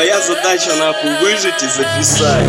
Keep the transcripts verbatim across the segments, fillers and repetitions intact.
Твоя задача нахуй выжить и записать.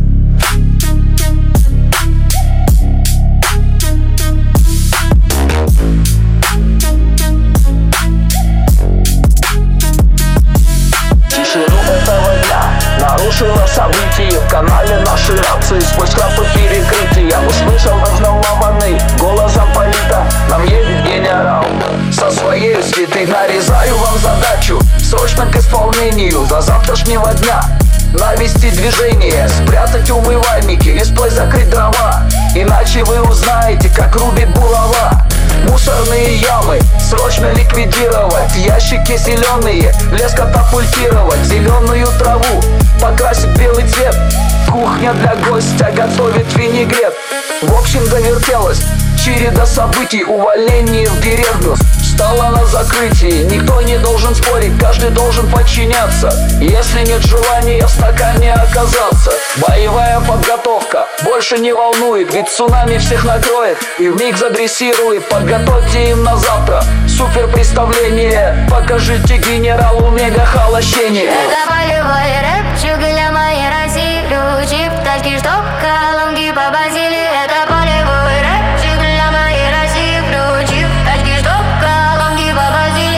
Тишину этого дня нарушило событие. В канале наши рации сквозь храпы перекрытия. Услышал взволнованный голос замполита: нам едет генерал со своей свитой. Нарезаю вам задачу срочно к исполнению. До завтрашнего дня навести движение, спрятать умывальники, листвой закрыть дрова. Иначе вы узнаете, как рубит булава. Мусорные ямы срочно ликвидировать, ящики зеленые, лес катапультировать, зеленую траву покрасить белый цвет. Кухня для гостя готовит винегрет. В общем, завертелась череда событий. Увольнение в деревню стало на закрытии. Никто не должен спорить, каждый должен подчиняться. Если нет желания в стакане оказаться. Боевая подготовка больше не волнует, ведь цунами всех накроет и вмиг задрессирует. Подготовьте им на завтра супер представление. Покажите генералу мега холощение. Это полевой рэпчик для моей России. Ключи в тачке, чтоб колонки побазили. Это полевой рэпчик для моей России. Ключи в тачке, чтоб колонки побазили.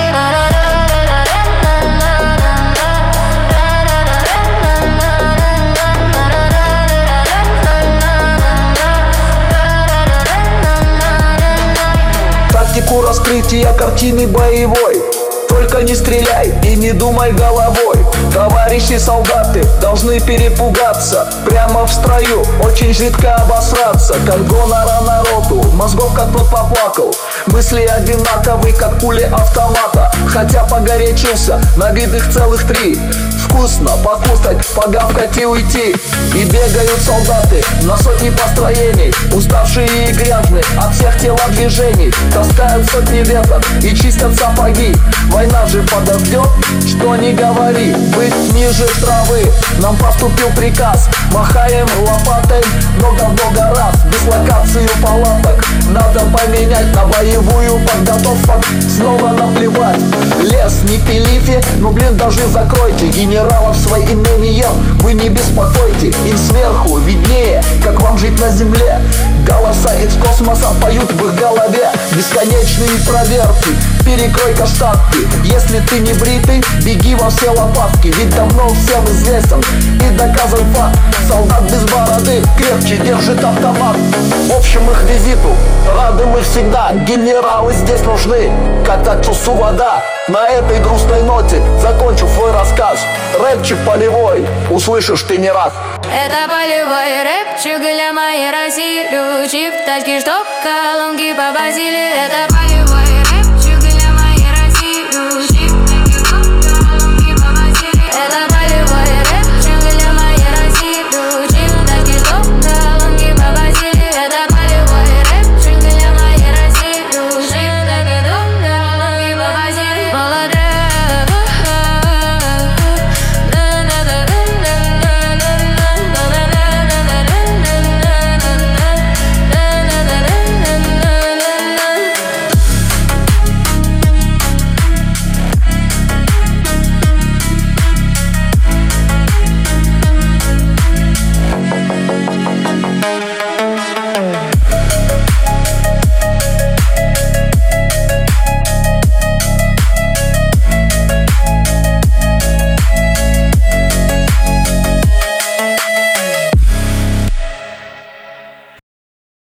Тактику раскрытия картины боевой. Только не стреляй и не думай головой. Товарищи солдаты должны перепугаться. Прямо в строю очень жидко обосраться. Как гонора народу, мозгов как тот поплакал. Мысли одинаковые, как пули автомата. Хотя погорячился, на вид их целых три. Вкусно покушать, погавкать и уйти. И бегают солдаты на сотни построений, уставшие и грязные от всех телодвижений. Таскают сотни веток и чистят сапоги. Война же подождет, что не говори. Быть ниже травы, нам поступил приказ. Махаем лопатой много-много раз. Дислокацию палаток надо поменять на боевую подготовку. Снова наплевать, лес не пилите, ну блин, даже закройте. Генералов своим имением вы не беспокойте. Им сверху виднее, как вам жить на земле. Голоса из космоса поют в их голове. Бесконечные проверки, перекройка штатки. Если ты не бритый, беги во все лопатки. Ведь давно всем известен и доказан факт: солдат без бороды крепче держит автомат. В общем, их визиту рады мы всегда. Генералы здесь нужны, как отцу вода. На этой грустной ноте закончу свой рассказ. Рэпчик полевой, услышишь ты не раз. Это полевой рэпчик для моей России. Ключи в тачке, чтоб колонки побазили. Это полевой